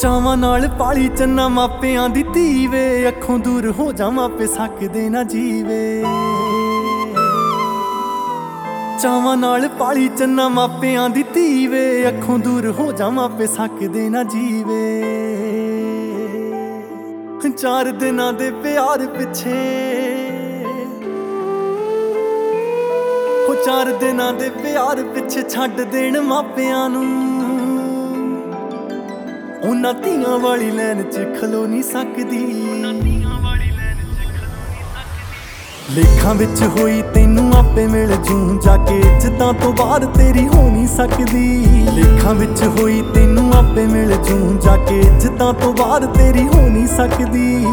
ਚਾਵਾਂ ਨਾਲ ਪਾਲੀ ਚੰਨਾ ਮਾਪਿਆਂ ਦੀ ਧੀ ਵੇ, ਅੱਖੋਂ ਦੂਰ ਹੋ ਜਾ ਮਾਪੇ ਸਕਦੇ ਨਾ ਜੀਵੇ। ਚਾਵਾਂ ਨਾਲ ਪਾਲੀ ਚੰਨਾ ਮਾਪਿਆਂ ਦੀ ਧੀ ਵੇ, ਅੱਖੋਂ ਦੂਰ ਹੋ ਜਾ ਮਾਪੇ ਸਕਦੇ ਨਾ ਜੀਵੇ। 4 ਦਿਨਾਂ ਦੇ ਪਿਆਰ ਪਿੱਛੇ 4 ਦਿਨਾਂ ਦੇ ਪਿਆਰ ਪਿੱਛੇ ਛੱਡ ਦੇਣ ਮਾਪਿਆਂ ਨੂੰ, ਉਹਨਾਂ ਧੀਆਂ ਵਾਲੀ ਲੈਨ 'ਚ ਖਲੋ ਨਹੀਂ ਸਕਦੀ। ਲੇਖਾਂ ਵਿੱਚ ਹੋਈ ਤੈਨੂੰ ਆਪੇ ਮਿਲ ਜੂ ਜਾ ਕੇ, ਇੱਜ਼ਤਾਂ ਤੋਂ ਬਾਹਰ ਤੇਰੀ ਹੋ ਨਹੀਂ ਸਕਦੀ। ਲੇਖਾਂ ਵਿੱਚ ਹੋਈ ਤੈਨੂੰ ਆਪੇ ਮਿਲ ਜੂ ਜਾ ਕੇ, ਇੱਜ਼ਤਾਂ ਤੋਂ ਬਾਹਰ ਤੇਰੀ ਹੋ ਨਹੀਂ ਸਕਦੀ।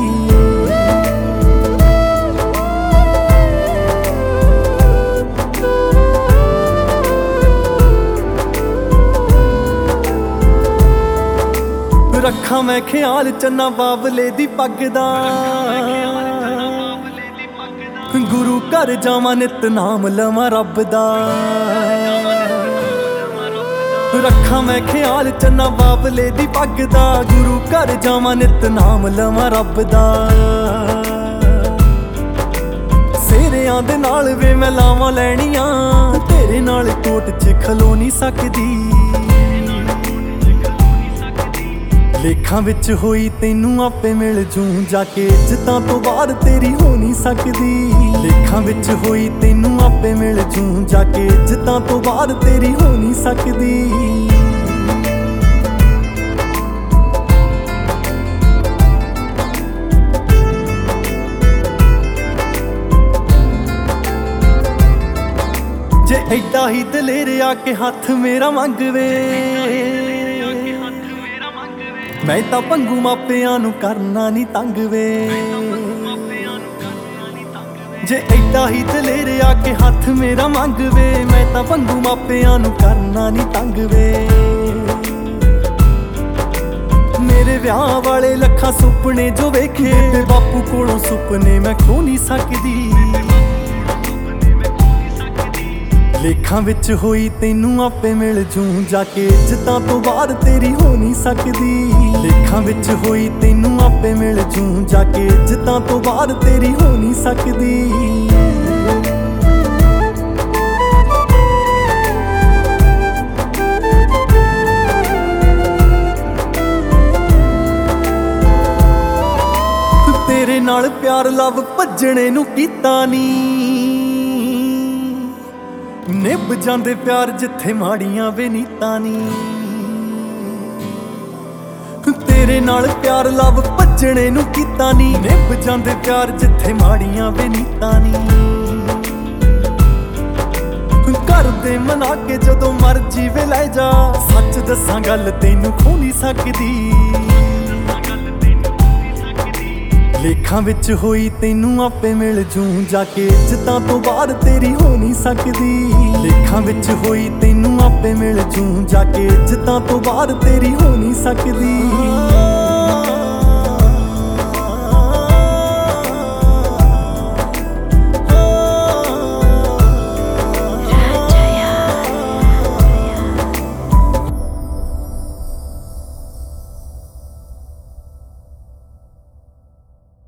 ਰੱਖਾਂ ਮੈਂ ਖਿਆਲ ਚੰਨਾ ਬਾਬਲੇ ਦੀ ਪੱਗ ਦਾ, ਗੁਰੂ ਘਰ ਜਾਵਾਂ ਨਿਤ ਨਾਮ ਲਵਾਂ ਰੱਬ ਦਾ। ਰੱਖਾਂ ਮੈਂ ਖਿਆਲ ਚੰਨਾ ਬਾਬਲੇ ਦੀ ਪੱਗ ਦਾ, ਗੁਰੂ ਘਰ ਜਾਵਾਂ ਨਿਤ ਨਾਮ ਲਵਾਂ ਰੱਬ ਦਾ। ਸੇਰਿਆਂ ਦੇ ਨਾਲ ਵੇ ਮੈਂ ਲਾਵਾਂ ਲੈਣੀਆਂ, ਤੇਰੇ ਨਾਲ ਕੋਟ 'ਚ ਖਲੋ ਨਹੀਂ ਸਕਦੀ। ਲੇਖਾਂ ਵਿੱਚ ਹੋਈ ਤੈਨੂੰ ਆਪੇ ਮਿਲ ਜੂ ਜਾ ਕੇ, ਇੱਜ਼ਤਾਂ ਤੋਂ ਬਾਹਰ ਤੇਰੀ ਹੋ ਨਹੀਂ ਸਕਦੀ। ਲੇਖਾਂ ਵਿੱਚ ਹੋਈ ਤੈਨੂੰ ਆਪੇ ਮਿਲ ਜੂ ਜਾ ਕੇ, ਇੱਜ਼ਤਾਂ ਤੋਂ ਬਾਹਰ ਤੇਰੀ ਹੋ ਨਹੀਂ ਸਕਦੀ। ਜੇ ਐਡਾ ਹੀ ਦਲੇਰ ਆ ਕੇ ਹੱਥ ਮੇਰਾ ਮੰਗਵੇ, ਮੈਂ ਤਾਂ ਭੰਗੂ ਮਾਪਿਆਂ ਨੂੰ ਕਰਨਾ ਨਹੀਂ ਤੰਗ ਵੇ। ਜੇ ਐਡਾ ਹੀ ਦਲੇਰ ਆ ਕੇ ਹੱਥ ਮੇਰਾ ਮੰਗਵੇ, ਮੈਂ ਤਾਂ ਭੰਗੂ ਮਾਪਿਆਂ ਨੂੰ ਕਰਨਾ ਨਹੀਂ ਤੰਗ ਵੇ। ਮੇਰੇ ਵਿਆਹ ਵਾਲੇ ਲੱਖਾਂ ਸੁਪਨੇ ਜੋ ਵੇਖੇ, ਤੇ ਬਾਪੂ ਕੋਲੋਂ ਸੁਪਨੇ ਮੈਂ ਖੋ ਨਹੀਂ ਸਕਦੀ। ਲੇਖਾਂ ਵਿੱਚ ਹੋਈ ਤੈਨੂੰ ਆਪੇ ਮਿਲ ਜੂ ਜਾ ਕੇ, ਇੱਜ਼ਤਾਂ ਤੋਂ ਬਾਹਰ ਤੇਰੀ ਹੋ ਨਹੀਂ ਸਕਦੀ। ਲੇਖਾਂ ਵਿੱਚ ਹੋਈ ਤੈਨੂੰ ਆਪੇ ਮਿਲ ਜੂ ਜਾ ਕੇ, ਇੱਜ਼ਤਾਂ ਤੋਂ ਬਾਹਰ ਤੇਰੀ ਹੋ ਨਹੀਂ ਸਕਦੀ। ਤੇਰੇ ਨਾਲ ਪਿਆਰ ਲਵ ਭੱਜਣੇ ਨੂੰ ਕੀਤਾ ਨੀ, ਨਿਭ ਜਾਂਦੇ ਪਿਆਰ ਜਿੱਥੇ ਮਾੜੀਆਂ ਵੇ ਨੀਤਾਂ ਨੀ। ਤੇਰੇ ਨਾਲ ਪਿਆਰ ਲਵ ਭੱਜਣੇ ਨੂੰ ਕੀਤਾ ਨੀ, ਨਿਭ ਜਾਂਦੇ ਪਿਆਰ ਜਿੱਥੇ ਮਾੜੀਆਂ ਵੇ ਨੀਤਾਂ ਨੀ। ਕਰਦੇ ਮਨਾ ਕੇ ਜਦੋਂ ਮਰਜੀ ਵੇ ਲੈ ਜਾ, ਸੱਚ ਦੱਸਾਂ ਗੱਲ ਤੈਨੂੰ ਖੋ ਨਹੀਂ ਸਕਦੀ। ਲੇਖਾਂ ਵਿੱਚ ਹੋਈ ਤੈਨੂੰ ਆਪੇ ਮਿਲ ਜੂ ਜਾ ਕੇ, ਇੱਜ਼ਤਾਂ ਤੋਂ ਬਾਹਰ ਤੇਰੀ ਹੋ ਨਹੀਂ ਸਕਦੀ। ਲੇਖਾਂ ਵਿੱਚ ਹੋਈ ਤੈਨੂੰ ਆਪੇ ਮਿਲ ਜੂ ਜਾ ਕੇ, ਇੱਜ਼ਤਾਂ ਤੋਂ ਬਾਹਰ ਤੇਰੀ ਹੋ ਨਹੀਂ ਸਕਦੀ।